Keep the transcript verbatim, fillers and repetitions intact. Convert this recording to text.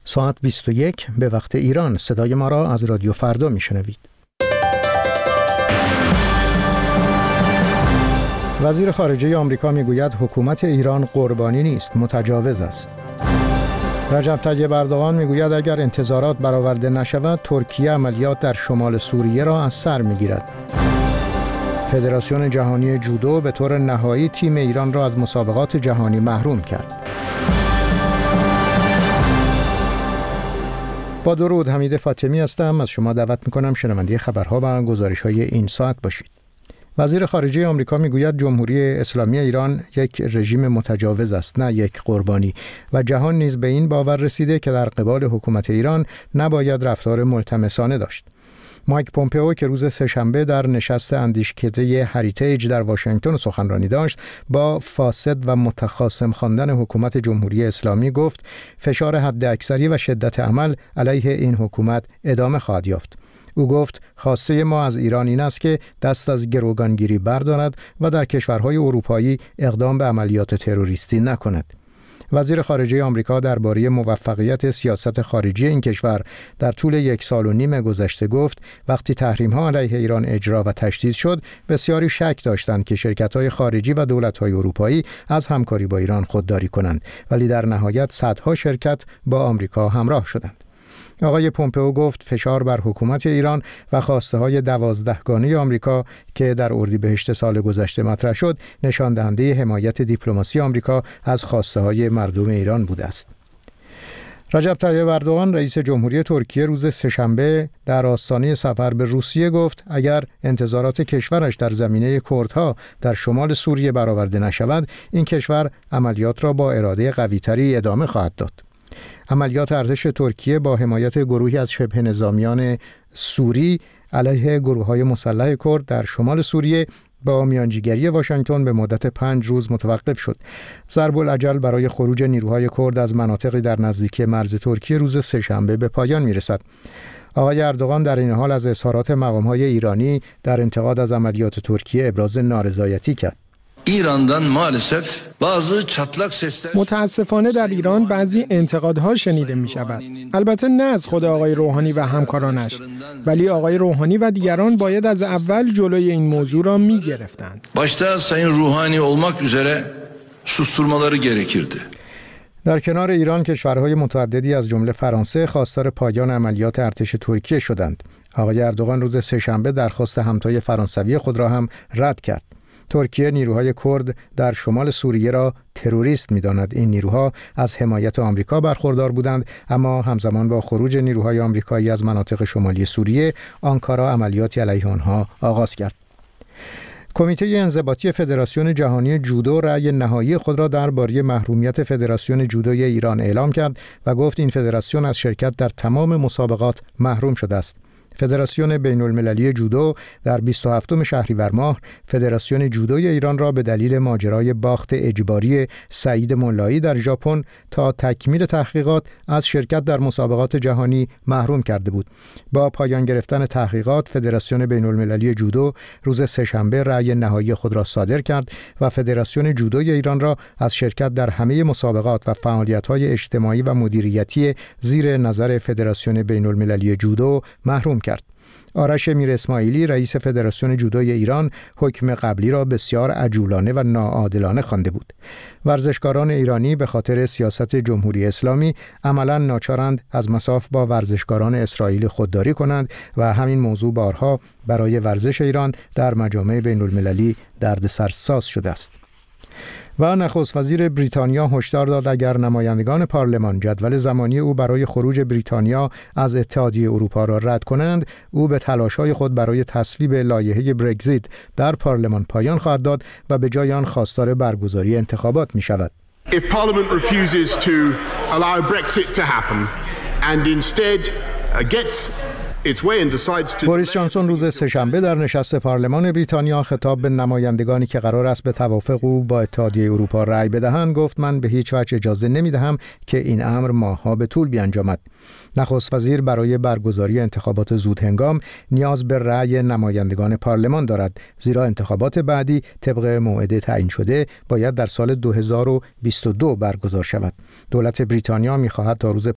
ساعت بیست و یک به وقت ایران. صدای ما را از رادیو فردا میشنوید. وزیر خارجه آمریکا میگوید حکومت ایران قربانی نیست، متجاوز است. رجب طیب اردوغان میگوید اگر انتظارات برآورده نشود، ترکیه عملیات در شمال سوریه را از سر میگیرد. فدراسیون جهانی جودو به طور نهایی تیم ایران را از مسابقات جهانی محروم کرد. با درود، حمید فاطمی هستم. از شما دعوت میکنم شنونده خبرها و گزارش‌های این ساعت باشید. وزیر خارجه آمریکا میگوید جمهوری اسلامی ایران یک رژیم متجاوز است، نه یک قربانی، و جهان نیز به این باور رسیده که در قبال حکومت ایران نباید رفتار ملتمسانه داشت. مایک پومپئو که روز سه‌شنبه در نشست اندیشکده هریتیج در واشنگتن سخنرانی داشت، با فاسد و متخاصم خواندن حکومت جمهوری اسلامی گفت فشار حداکثری و شدت عمل علیه این حکومت ادامه خواهد یافت. او گفت خواسته ما از ایران این است که دست از گروگانگیری بردارد و در کشورهای اروپایی اقدام به عملیات تروریستی نکند. وزیر خارجه آمریکا درباره موفقیت سیاست خارجی این کشور در طول یک سال و نیم گذشته گفت وقتی تحریم‌ها علیه ایران اجرا و تشدید شد، بسیاری شک داشتند که شرکت‌های خارجی و دولت‌های اروپایی از همکاری با ایران خودداری کنند، ولی در نهایت صدها شرکت با آمریکا همراه شدند. آقای پومپئو گفت فشار بر حکومت ایران و خواسته‌های دوازدهگانه آمریکا که در اردیبهشت سال گذشته مطرح شد، نشان دهنده حمایت دیپلماسی آمریکا از خواسته‌های مردم ایران بوده است. رجب طیب اردوغان رئیس جمهوری ترکیه روز سه‌شنبه در آستانه سفر به روسیه گفت اگر انتظارات کشورش در زمینه کردها در شمال سوریه برآورده نشود، این کشور عملیات را با اراده قوی‌تری ادامه خواهد داد. عملیات ارتش ترکیه با حمایت گروهی از شبه نظامیان سوری علیه گروه‌های مسلح کرد در شمال سوریه با میانجیگری واشنگتن به مدت پنج روز متوقف شد. ضرب الاجل برای خروج نیروهای کرد از مناطقی در نزدیکی مرز ترکیه روز سه‌شنبه به پایان میرسد. آقای اردوغان در این حال از اظهارات مقام‌های ایرانی در انتقاد از عملیات ترکیه ابراز نارضایتی کرد. ایران'dan maalesef bazı çatlak sesler متاسفانه در ایران بعضی انتقادها شنیده می شود. البته نه از خود آقای روحانی و همکارانش، ولی آقای روحانی و دیگران باید از اول جلوی این موضوع را می گرفتند. başta Sayın Ruhani olmak üzere susturmaları gerekirdi. در کنار ایران کشورهای متعددی از جمله فرانسه خواستار پایان عملیات ارتش ترکیه شدند. آقای اردوغان روز سه‌شنبه درخواست همتای فرانسوی خود را هم رد کرد. ترکیه نیروهای کرد در شمال سوریه را تروریست می‌داند. این نیروها از حمایت آمریکا برخوردار بودند، اما همزمان با خروج نیروهای آمریکایی از مناطق شمالی سوریه، آنکارا عملیاتی علیه آنها آغاز کرد. کمیته انضباطی فدراسیون جهانی جودو رأی نهایی خود را درباره محرومیت فدراسیون جودوی ایران اعلام کرد و گفت این فدراسیون از شرکت در تمام مسابقات محروم شده است. فدراسیون بین المللی جودو در بیست و هفتم شهریور ماه فدراسیون جودوی ایران را به دلیل ماجرای باخت اجباری سعید مولایی در ژاپن تا تکمیل تحقیقات از شرکت در مسابقات جهانی محروم کرده بود. با پایان گرفتن تحقیقات، فدراسیون بین المللی جودو روز سه‌شنبه رأی نهایی خود را صادر کرد و فدراسیون جودوی ایران را از شرکت در همه مسابقات و فعالیت‌های اجتماعی و مدیریتی زیر نظر فدراسیون بین المللی جودو محروم کرد. آرش میر اسماعیلی رئیس فدراسیون جودوی ایران حکم قبلی را بسیار عجولانه و ناعادلانه خوانده بود. ورزشکاران ایرانی به خاطر سیاست جمهوری اسلامی عملاً ناچارند از مصاف با ورزشکاران اسرائیلی خودداری کنند و همین موضوع بارها برای ورزش ایران در مجامع بین المللی دردسرساز شده است. و نخست وزیر بریتانیا هشدار داد اگر نمایندگان پارلمان جدول زمانی او برای خروج بریتانیا از اتحادیه اروپا را رد کنند، او به تلاش‌های خود برای تصویب لایحه برگزیت در پارلمان پایان خواهد داد و به جای آن خواستار برگزاری انتخابات می‌شود. If Parliament refuses to allow Brexit to happen and instead gets بوریس جانسون روز سه‌شنبه در نشست پارلمان بریتانیا خطاب به نمایندگانی که قرار است به توافق او با اتحادیه اروپا رأی بدهند گفت من به هیچ وجه اجازه نمی‌دهم که این امر ماه‌ها به طول بیانجامد. نخست وزیر برای برگزاری انتخابات زودهنگام نیاز به رأی نمایندگان پارلمان دارد، زیرا انتخابات بعدی طبق موعد تعیین شده باید در سال دو هزار و بیست و دو برگزار شود. دولت بریتانیا می‌خواهد تا روز